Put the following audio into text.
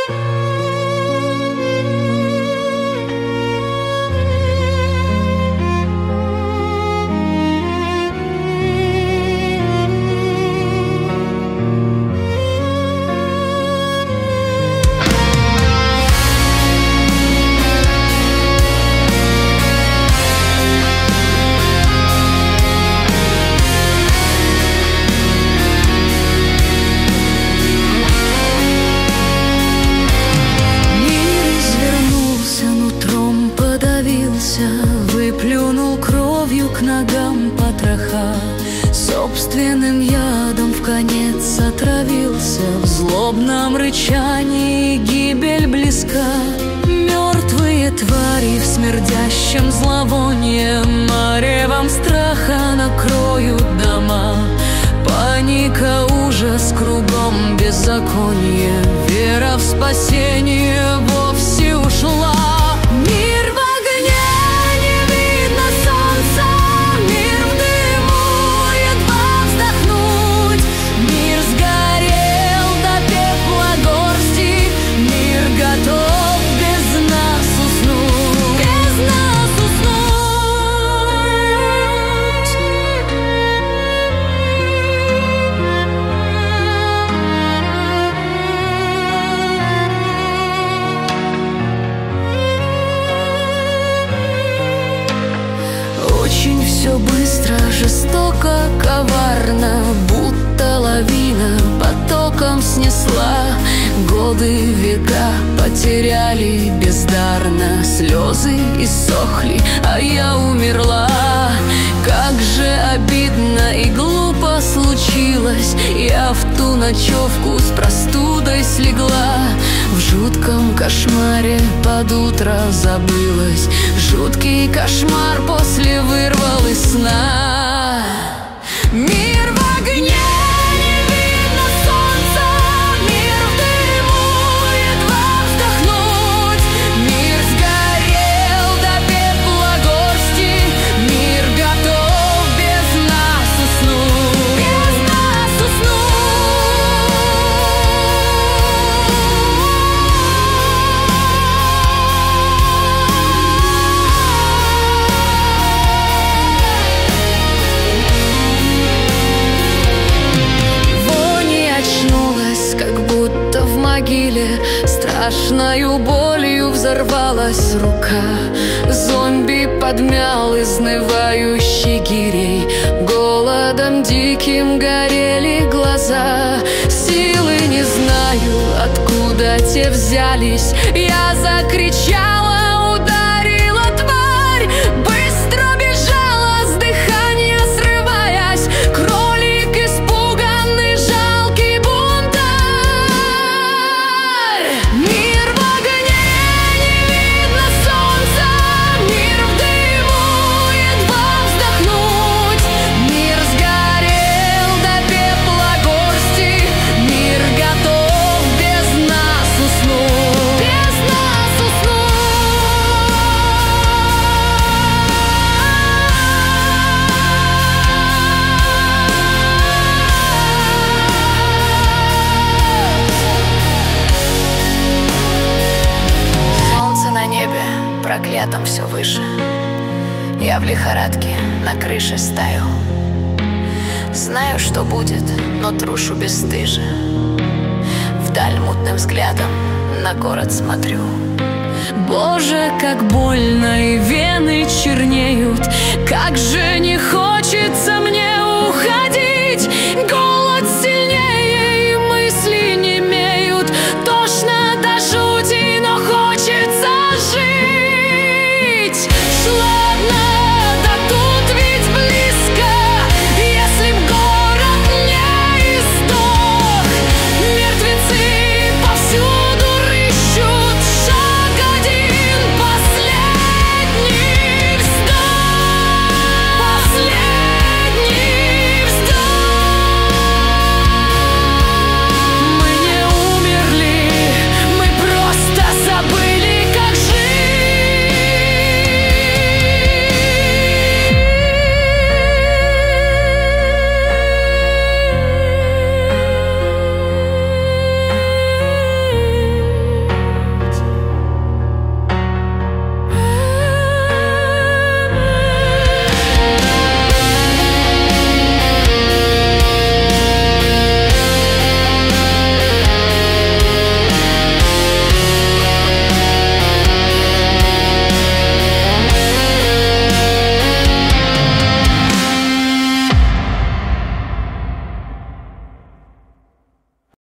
Выплюнул кровью к ногам потроха, собственным ядом вконец отравился. В злобном рычании гибель близка. Мертвые твари в смердящем зловонье маревом страха накроют дома. Паника, ужас, кругом беззаконие. Вера в спасение вовсе ушла. Мир в огне, не видно солнца. Мир в дыму, едва вздохнуть. Мир сгорел до пепла горсти. Мир готов без нас уснуть. Без нас уснуть. Очень все быстро, жестоко, коварно, будто лавина потоком снесла. Годы, века потеряли бездарно. Слезы иссохли, а я умерла. Как же обидно и глупо случилось. Я в ту ночевку с простудой слегла. В жутком кошмаре под утро забылась. Жуткий кошмар после вырвал из сна. Мир в огне, не видно солнца. Мир в дыму, едва вздохнуть. Мир сгорел до пепла горсти. Мир готов без нас уснуть. Без нас страшною болью взорвалась рука. Зомби подмял изнывающий гирей. Голодом диким горели глаза. Силы не знаю, откуда те взялись. Я закричала, ударила тварь. Быстро бежала, с дыхания срываясь. Кролик испуганный, жалкий бунтарь. Мир в огне, не видно солнца. Мир в дыму, едва вздохнуть. Мир сгорел до пепла горсти. Мир готов без нас уснуть. Без нас Солнце на небе, проклятом все выше. Я в лихорадке на крыше стою. Знаю, что будет, но трушу бесстыже. Вдаль мутным взглядом на город смотрю. Боже, как больно, и вены чернеют. Как же не хочется мне уходить.